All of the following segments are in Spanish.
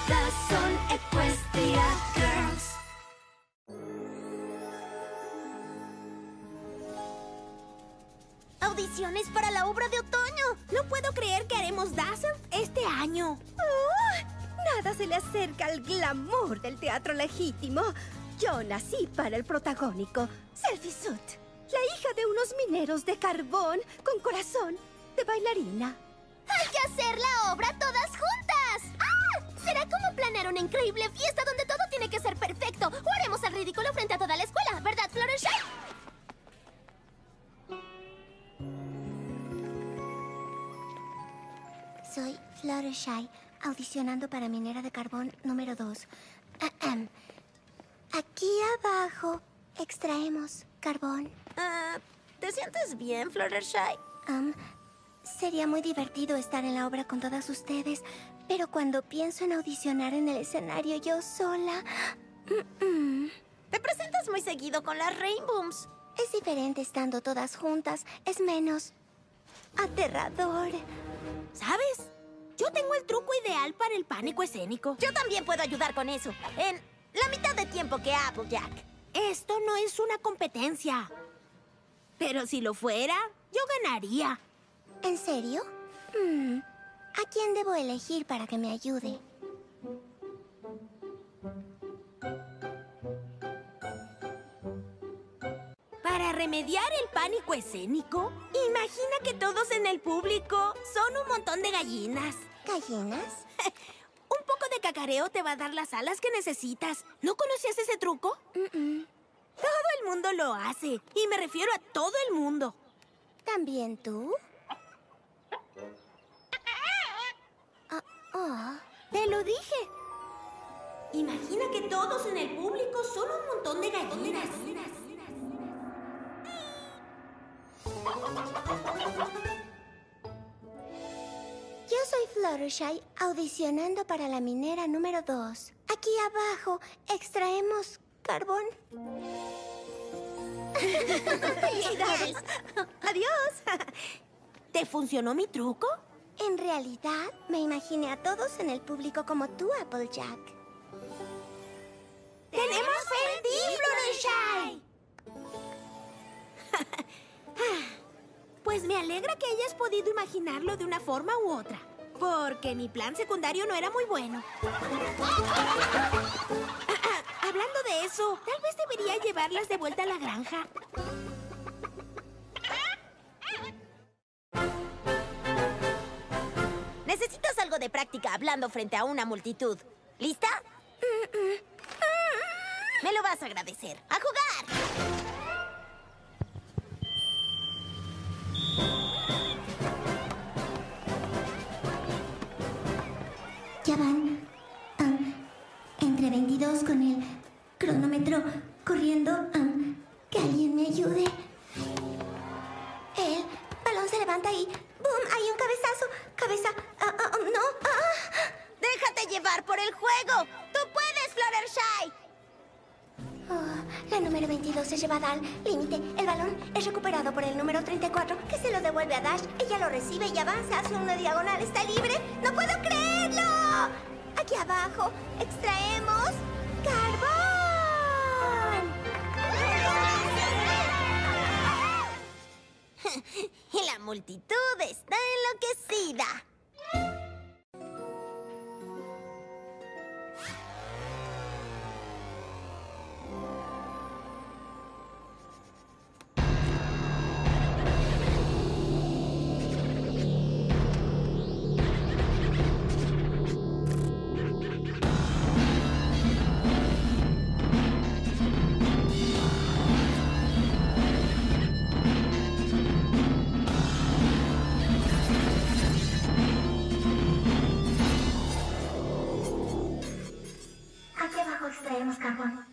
Todas son Equestria Girls. Audiciones para la obra de otoño. No puedo creer que haremos Dazzle este año. Nada se le acerca al glamour del teatro legítimo. Yo nací para el protagónico, Selfie Suit, la hija de unos mineros de carbón con corazón de bailarina. ¡Hay que hacer la obra todas juntas! ¡Ah! Será como planear una increíble fiesta donde todo tiene que ser perfecto. O haremos el ridículo frente a toda la escuela, ¿verdad, Fluttershy? Soy Fluttershy, audicionando para Minera de Carbón número 2. Aquí abajo extraemos carbón. ¿Te sientes bien, Fluttershy? Sería muy divertido estar en la obra con todas ustedes, pero cuando pienso en audicionar en el escenario yo sola... Te presentas muy seguido con las Rainbooms. Es diferente estando todas juntas. Es menos aterrador. ¿Sabes? Yo tengo el truco ideal para el pánico escénico. Yo también puedo ayudar con eso. En la mitad de tiempo que Applejack. Esto no es una competencia. Pero si lo fuera, yo ganaría. ¿En serio? ¿A quién debo elegir para que me ayude? Para remediar el pánico escénico, imagina que todos en el público son un montón de gallinas. ¿Gallinas? Un poco de cacareo te va a dar las alas que necesitas. ¿No conocías ese truco? Todo el mundo lo hace. Y me refiero a todo el mundo. ¿También tú? Te lo dije. Imagina que todos en el público son un montón de gallinas. Yo soy Fluttershy, audicionando para la minera número 2. Aquí abajo extraemos carbón. ¡Felicidades! ¡Adiós! ¿Te funcionó mi truco? En realidad, me imaginé a todos en el público como tú, Applejack. ¡Tenemos fe en ti, Fluttershy! Pues me alegra que hayas podido imaginarlo de una forma u otra. Porque mi plan secundario no era muy bueno. Hablando de eso, tal vez debería llevarlas de vuelta a la granja. Necesitas algo de práctica hablando frente a una multitud. ¿Lista? Me lo vas a agradecer. ¡A jugar! Ya van entre 22 con el cronómetro corriendo. Que alguien me ayude. El balón se levanta y ¡boom! Hay un cabezazo. Cabeza. No. ¡Déjate llevar por el juego! ¡Tú puedes, Fluttershy! La número 22 es llevada al límite. El balón es recuperado por el número 34, que se lo devuelve a Dash. Ella lo recibe y avanza hacia una diagonal. ¡Está libre! ¡No puedo creerlo! Aquí abajo extraemos carbón. Y la multitud está enloquecida. Aquí abajo extraemos carbón.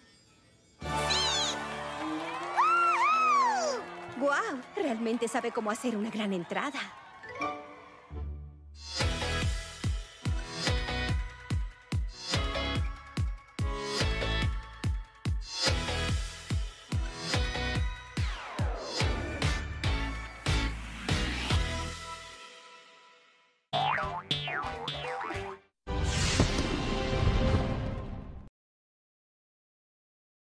¡Guau! Realmente sabe cómo hacer una gran entrada.